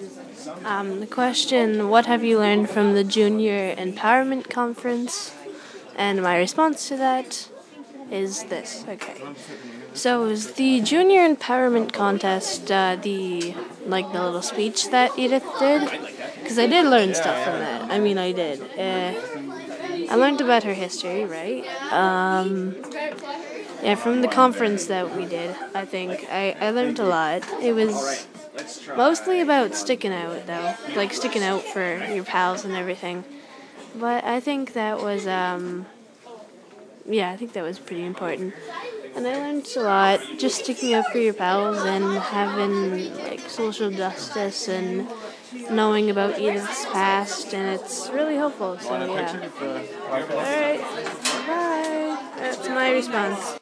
The question, what have you learned from the Junior Empowerment Conference? And my response to that is this. Okay. So it was the Junior Empowerment Contest, the little speech that Edith did? Because I did learn stuff from that. I mean, I did. I learned about her history, right? Yeah, from the conference that we did, I think. I learned a lot. It was mostly about sticking out, though. Like, sticking out for your pals and everything. But I think that was, I think that was pretty important. And I learned a lot just sticking up for your pals and having, like, social justice and knowing about Edith's past, and it's really helpful, so yeah. Alright, bye. That's my response.